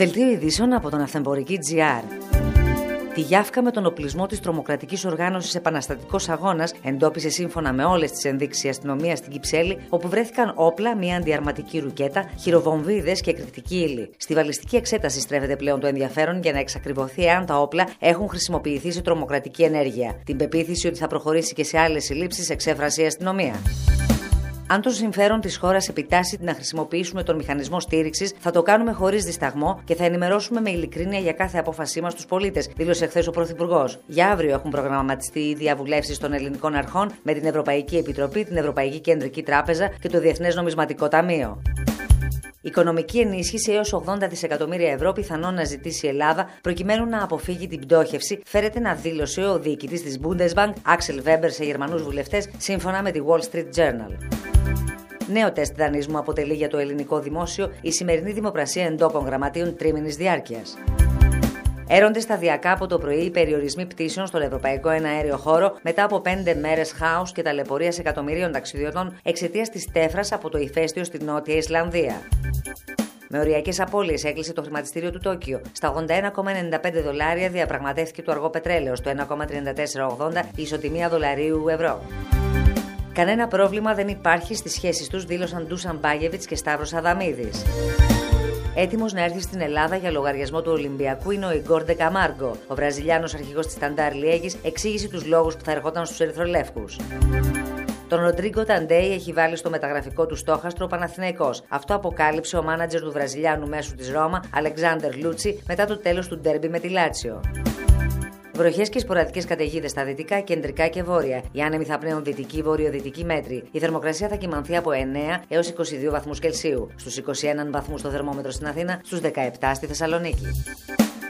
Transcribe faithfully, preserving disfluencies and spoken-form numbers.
Δελτίο ειδήσεων από τον Αυθεμπορική τζι αρ. Τη Γιάφκα με τον οπλισμό της τρομοκρατικής οργάνωσης Επαναστατικός Αγώνας εντόπισε σύμφωνα με όλες τις ενδείξεις η αστυνομία στην Κυψέλη, όπου βρέθηκαν όπλα, μια αντιαρματική ρουκέτα, χειροβομβίδες και εκρηκτική ύλη. Στη βαλιστική εξέταση στρέφεται πλέον το ενδιαφέρον για να εξακριβωθεί εάν τα όπλα έχουν χρησιμοποιηθεί σε τρομοκρατική ενέργεια. Την πεποίθηση ότι θα προχωρήσει και σε άλλες συλλήψεις εξέφρασε η αστυνομία. Αν το συμφέρον της χώρας επιτάσσει να χρησιμοποιήσουμε τον μηχανισμό στήριξης, θα το κάνουμε χωρίς δισταγμό και θα ενημερώσουμε με ειλικρίνεια για κάθε απόφασή μας τους πολίτες, δήλωσε χθες ο Πρωθυπουργός. Για αύριο έχουν προγραμματιστεί οι διαβουλεύσεις των ελληνικών αρχών με την Ευρωπαϊκή Επιτροπή, την Ευρωπαϊκή Κεντρική Τράπεζα και το Διεθνές Νομισματικό Ταμείο. Οικονομική ενίσχυση έως ογδόντα δισεκατομμύρια ευρώ πιθανόν να ζητήσει η Ελλάδα προκειμένου να αποφύγει την πτώχευση, φέρεται να δήλωσε ο διοικητής της Bundesbank, Axel Weber, σε Γερμανούς βουλευτές, σύμφωνα με τη Wall Street Journal. Νέο τεστ δανεισμού αποτελεί για το ελληνικό δημόσιο η σημερινή δημοπρασία εντόπων γραμματείων τρίμηνης διάρκειας. Έρονται σταδιακά από το πρωί οι περιορισμοί πτήσεων στον ευρωπαϊκό εναέριο χώρο μετά από πέντε μέρες χάους και ταλαιπωρίας εκατομμυρίων ταξιδιωτών εξαιτίας της τέφρας από το ηφαίστειο στη Νότια Ισλανδία. Με οριακές απώλειες έκλεισε το χρηματιστήριο του Τόκιο. Στα ογδόντα ένα κόμμα ενενήντα πέντε δολάρια διαπραγματεύτηκε το αργό πετρέλαιο, στο ένα κόμμα τριάντα τέσσερα ογδόντα η ισοτιμία δολαρίου ευρώ. Κανένα πρόβλημα δεν υπάρχει στις σχέσεις τους, δήλωσαν Ντούσαν Μπάγεβιτς και Σταύρος Αδαμίδης. Έτοιμος να έρθει στην Ελλάδα για λογαριασμό του Ολυμπιακού είναι ο Ιγκόρ Ντε Καμάργκο. Ο Βραζιλιάνος αρχηγός της Σταντάρ Λιέγης εξήγησε τους λόγους που θα ερχόταν στους ερυθρολεύκους. Τον Ροντρίγκο Ταντέι έχει βάλει στο μεταγραφικό του στόχαστρο ο Παναθηναϊκός. Αυτό αποκάλυψε ο μάνατζερ του Βραζιλιάνου μέσου της Ρώμα, Αλεξάνδερ Λούτσι, μετά το τέλος του ντέρμπι με τη Λάτσιο. Βροχές και σποραδικές καταιγίδες στα δυτικά, κεντρικά και βόρεια. Οι άνεμοι θα πνέουν δυτική, βορειοδυτική μέτρη. Η θερμοκρασία θα κυμανθεί από εννέα έως είκοσι δύο βαθμούς Κελσίου. Στους είκοσι ένα βαθμούς το θερμόμετρο στην Αθήνα, στους δεκαεπτά στη Θεσσαλονίκη.